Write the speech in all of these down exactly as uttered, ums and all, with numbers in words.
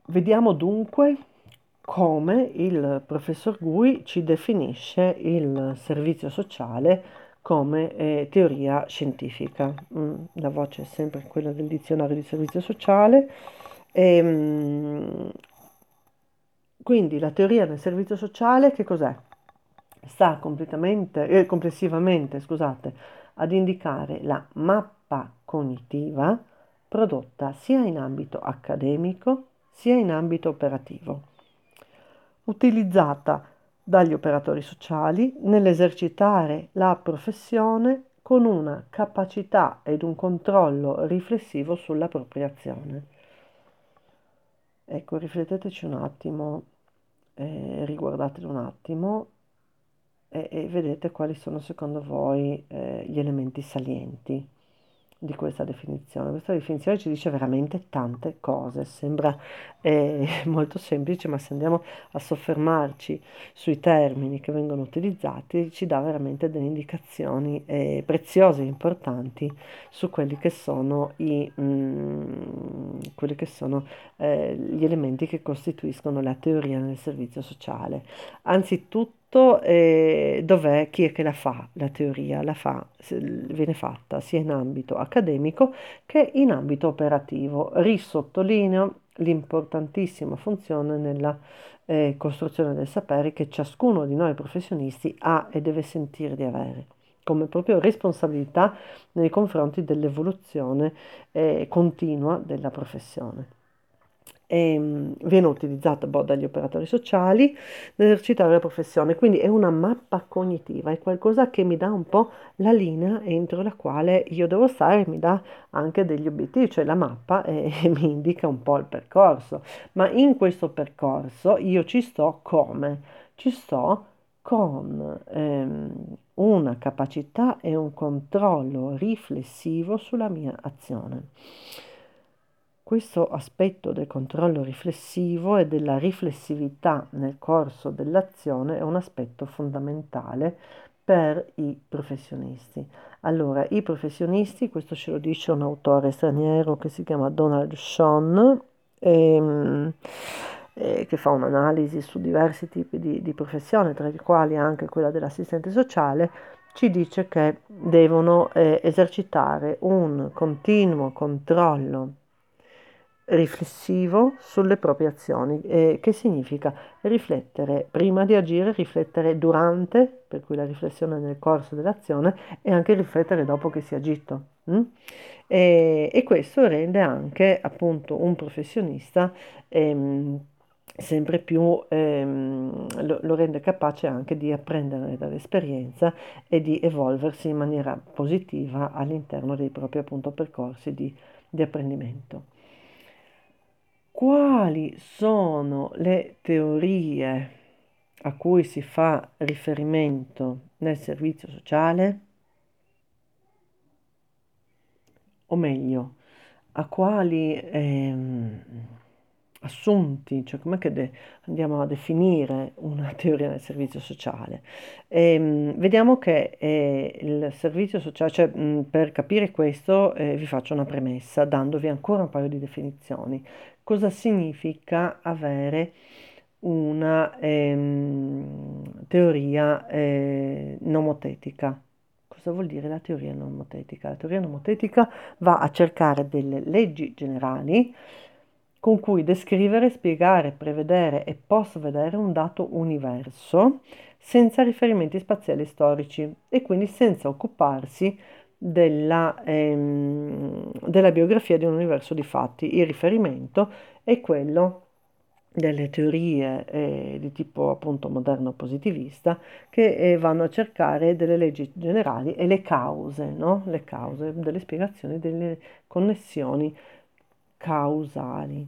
Vediamo dunque come il professor Gui ci definisce il servizio sociale come eh, teoria scientifica. Mm, la voce è sempre quella del dizionario di servizio sociale. Ehm, quindi la teoria del servizio sociale che cos'è? Sta completamente, eh, complessivamente, scusate, ad indicare la mappa cognitiva prodotta sia in ambito accademico sia in ambito operativo, utilizzata dagli operatori sociali nell'esercitare la professione con una capacità ed un controllo riflessivo sulla propria azione. Ecco, rifletteteci un attimo, eh, riguardatelo un attimo e, e vedete quali sono secondo voi eh, gli elementi salienti di questa definizione. Questa definizione ci dice veramente tante cose, sembra eh, molto semplice, ma se andiamo a soffermarci sui termini che vengono utilizzati, ci dà veramente delle indicazioni eh, preziose e importanti su quelli che sono, i, mm, quelli che sono eh, gli elementi che costituiscono la teoria nel servizio sociale. Anzitutto, eh, dov'è, chi è che la fa la teoria? La fa, se- viene fatta sia in ambito accademico che in ambito operativo. Risottolineo l'importantissima funzione nella eh, costruzione del sapere che ciascuno di noi professionisti ha e deve sentire di avere, come proprio responsabilità nei confronti dell'evoluzione eh, continua della professione. E, mh, viene utilizzata boh, dagli operatori sociali nell'esercitare la professione, quindi è una mappa cognitiva, è qualcosa che mi dà un po' la linea entro la quale io devo stare, mi dà anche degli obiettivi, cioè la mappa eh, mi indica un po' il percorso, ma in questo percorso io ci sto come? Ci sto con ehm, una capacità e un controllo riflessivo sulla mia azione. Questo aspetto del controllo riflessivo e della riflessività nel corso dell'azione è un aspetto fondamentale per i professionisti. Allora, i professionisti, questo ce lo dice un autore straniero che si chiama Donald Schoen, ehm, eh, che fa un'analisi su diversi tipi di, di professione, tra i quali anche quella dell'assistente sociale, ci dice che devono eh, esercitare un continuo controllo riflessivo sulle proprie azioni. Eh, che significa? Riflettere prima di agire, riflettere durante, per cui la riflessione nel corso dell'azione, e anche riflettere dopo che si è agito. mm? E, e questo rende anche appunto un professionista ehm, sempre più ehm, lo, lo rende capace anche di apprendere dall'esperienza e di evolversi in maniera positiva all'interno dei propri appunto percorsi di di apprendimento. Quali sono le teorie a cui si fa riferimento nel servizio sociale? O meglio, a quali ehm, assunti, cioè com'è che de- andiamo a definire una teoria del servizio sociale? Ehm, vediamo che eh, il servizio sociale, cioè mh, per capire questo eh, vi faccio una premessa dandovi ancora un paio di definizioni. Cosa significa avere una ehm, teoria eh, nomotetica? Cosa vuol dire la teoria nomotetica? La teoria nomotetica va a cercare delle leggi generali con cui descrivere, spiegare, prevedere e posvedere un dato universo senza riferimenti spaziali e storici e quindi senza occuparsi della, ehm, della biografia di un universo di fatti. Il riferimento è quello delle teorie eh, di tipo appunto moderno positivista che eh, vanno a cercare delle leggi generali e le cause, no? Le cause, delle spiegazioni, delle connessioni causali.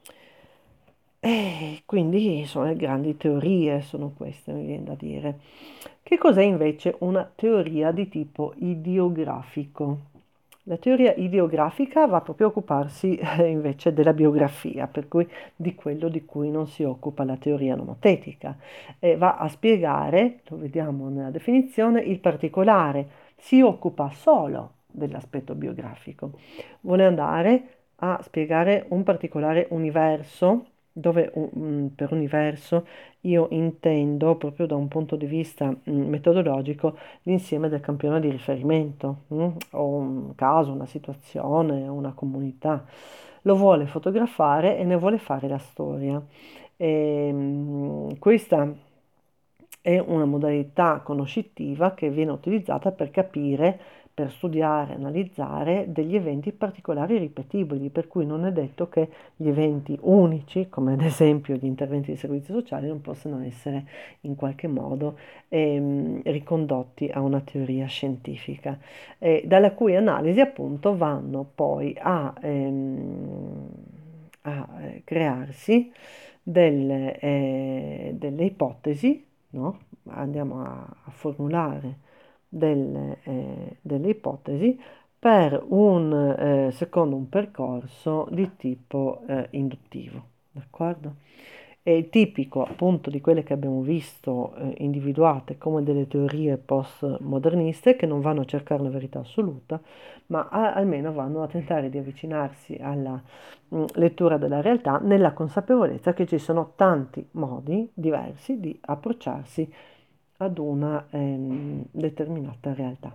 E quindi sono le grandi teorie, sono queste, mi viene da dire. Che cos'è invece una teoria di tipo idiografico? La teoria idiografica va proprio a occuparsi eh, invece della biografia, per cui di quello di cui non si occupa la teoria nomotetica. E va a spiegare, lo vediamo nella definizione, il particolare, si occupa solo dell'aspetto biografico, vuole andare a spiegare un particolare universo dove mm, per universo io intendo proprio da un punto di vista mm, metodologico l'insieme del campione di riferimento, mm, o un caso, una situazione, una comunità. Lo vuole fotografare e ne vuole fare la storia. E, mm, questa è una modalità conoscitiva che viene utilizzata per capire, per studiare, analizzare degli eventi particolari ripetibili, per cui non è detto che gli eventi unici, come ad esempio gli interventi di servizi sociali, non possano essere in qualche modo ehm, ricondotti a una teoria scientifica, eh, dalla cui analisi appunto vanno poi a, ehm, a eh, crearsi delle, eh, delle ipotesi, no? Andiamo a, a formulare delle, eh, delle ipotesi per un, eh, secondo un percorso di tipo eh, induttivo, d'accordo? È tipico appunto di quelle che abbiamo visto eh, individuate come delle teorie postmoderniste che non vanno a cercare una verità assoluta, ma a- almeno vanno a tentare di avvicinarsi alla mh, lettura della realtà nella consapevolezza che ci sono tanti modi diversi di approcciarsi ad una ehm, determinata realtà.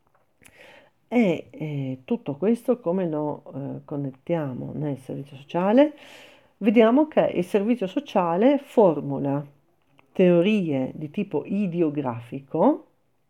E eh, tutto questo come lo eh, connettiamo nel servizio sociale? Vediamo che il servizio sociale formula teorie di tipo ideografico,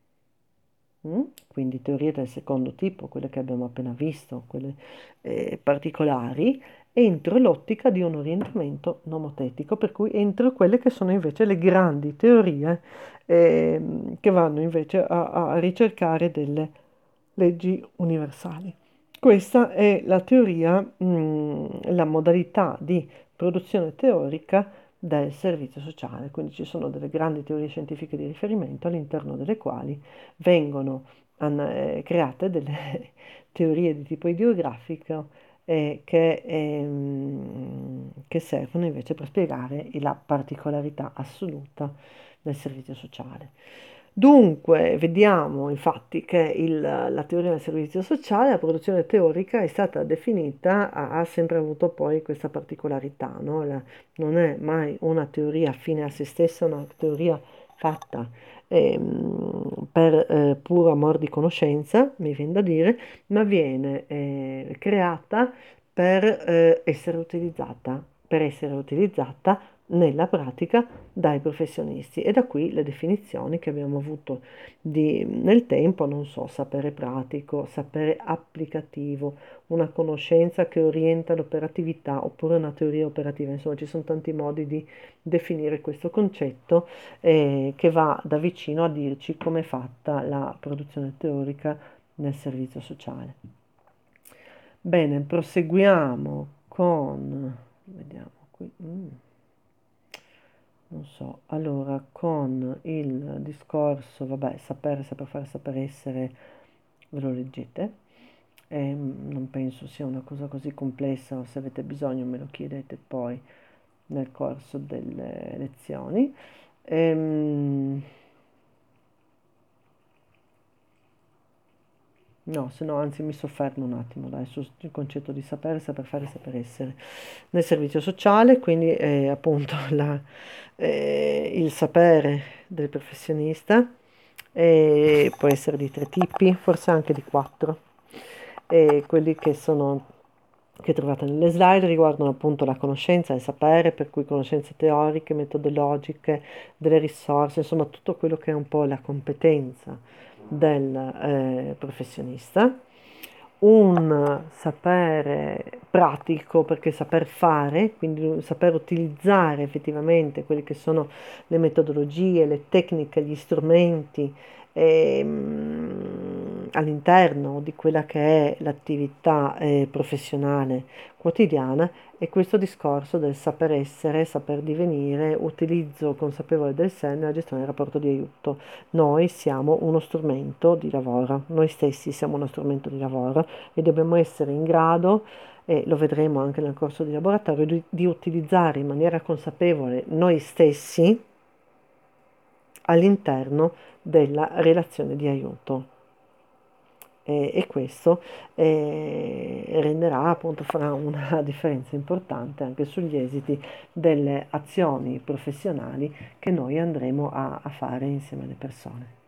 mm? Quindi teorie del secondo tipo, quelle che abbiamo appena visto, quelle eh, particolari, entro l'ottica di un orientamento nomotetico, per cui entro quelle che sono invece le grandi teorie ehm, che vanno invece a, a ricercare delle leggi universali. Questa è la teoria, mh, la modalità di produzione teorica del servizio sociale, quindi ci sono delle grandi teorie scientifiche di riferimento all'interno delle quali vengono an- eh, create delle teorie di tipo ideografico eh, che, ehm, che servono invece per spiegare la particolarità assoluta del servizio sociale. Dunque, vediamo infatti che il- la teoria del servizio sociale, la produzione teorica è stata definita, ha, ha sempre avuto poi questa particolarità, no? La- non è mai una teoria fine a se stessa, una teoria fatta ehm, per eh, puro amor di conoscenza, mi viene da dire, ma viene eh, creata per eh, essere utilizzata, per essere utilizzata nella pratica dai professionisti. E da qui le definizioni che abbiamo avuto di- nel tempo, non so, sapere pratico, sapere applicativo, una conoscenza che orienta l'operatività oppure una teoria operativa. Insomma, ci sono tanti modi di definire questo concetto eh, che va da vicino a dirci come è fatta la produzione teorica nel servizio sociale. Bene, proseguiamo con, vediamo qui, mm, non so, allora con il discorso, vabbè, sapere, saper fare, saper essere, ve lo leggete. Ehm, non penso sia una cosa così complessa, o se avete bisogno me lo chiedete poi nel corso delle lezioni. Ehm, No, se no, anzi mi soffermo un attimo, dai, sul concetto di sapere, saper fare, saper essere. Nel servizio sociale, quindi eh, appunto la- eh, il sapere del professionista eh, può essere di tre tipi, forse anche di quattro. E quelli che sono che trovate nelle slide riguardano appunto la conoscenza e il sapere, per cui conoscenze teoriche, metodologiche, delle risorse, insomma tutto quello che è un po' la competenza del eh, professionista, un sapere pratico perché saper fare, quindi un saper utilizzare effettivamente quelle che sono le metodologie, le tecniche, gli strumenti ehm, all'interno di quella che è l'attività eh, professionale quotidiana e questo discorso del saper essere, saper divenire, utilizzo consapevole del sé nella gestione del rapporto di aiuto. Noi siamo uno strumento di lavoro, noi stessi siamo uno strumento di lavoro e dobbiamo essere in grado, e lo vedremo anche nel corso di laboratorio, di, di utilizzare in maniera consapevole noi stessi all'interno della relazione di aiuto. E, e questo eh, renderà appunto, farà una differenza importante anche sugli esiti delle azioni professionali che noi andremo a a fare insieme alle persone.